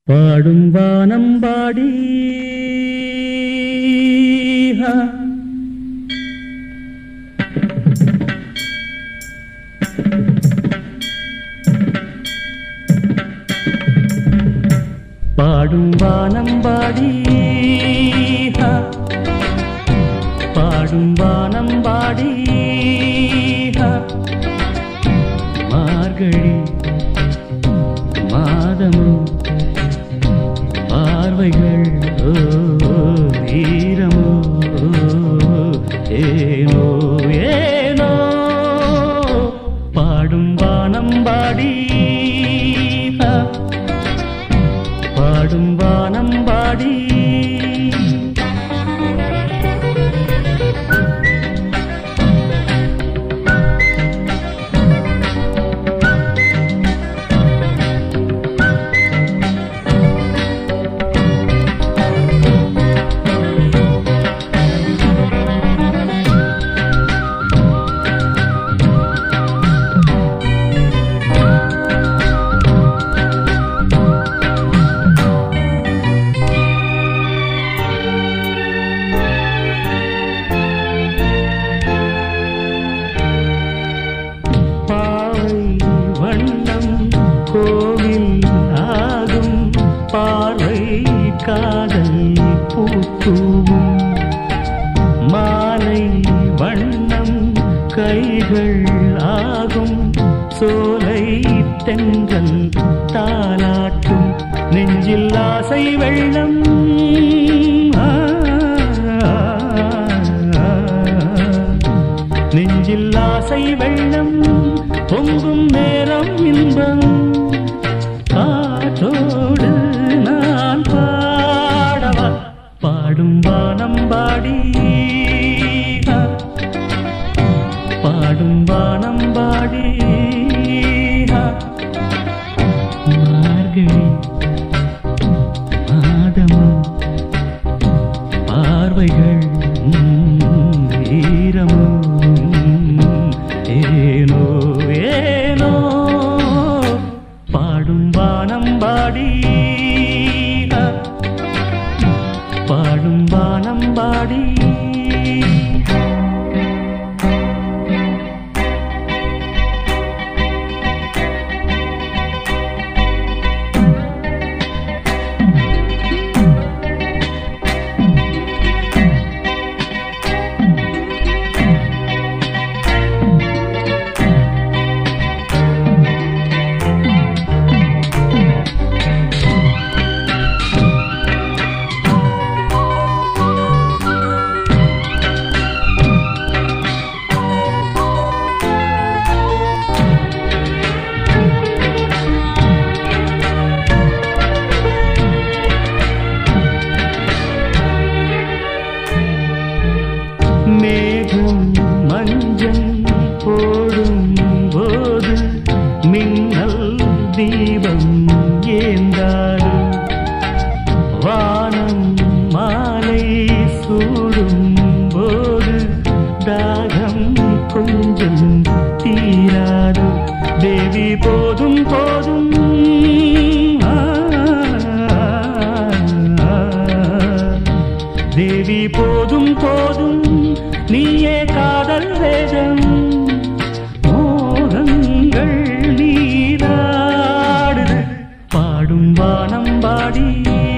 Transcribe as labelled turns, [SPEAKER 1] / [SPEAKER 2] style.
[SPEAKER 1] பாடும் வானம்பாடி பாடும் வானம்பாடி பாடும் வானம்பாடி மார்கழி மாதமும் பார்வைகள் ஈரமோ ஏனோ ஏனோ பாடும் வானம்பாடி பாடும் வானம்பாடி கோவில் ஆகும் பார்வை காதல் பூத்தூவும் மாலை வண்ணம் கைகள் ஆகும் சோலை தென்றல் தாலாட்டும் நெஞ்சில் ஆசை வெள்ளம் நெஞ்சில் ஆசை வெள்ளம் பொங்கும் நேரம் இன்பம் காற்றோடு நான் பாடவா பாடும் வானம்பாடி பாடும் வானம்பாடி மார்கழி மாதமும் பார்வைகள் ஈரமோ ஏனோ ஏனோ பாடும் வானம்பாடி பாடும் வானம்பாடி மேகம் மஞ்சள் போடும் போது மின்னல் தீபம் ஏந்தாது வானம் மாலை சூடும் போது தாகம் கொஞ்சம் தீராது தேவி போதும் போதும் தேவி போதும் போதும் நீயே காதல் வேதம் மோகங்கள் நீராடுது பாடும் வானம்பாடி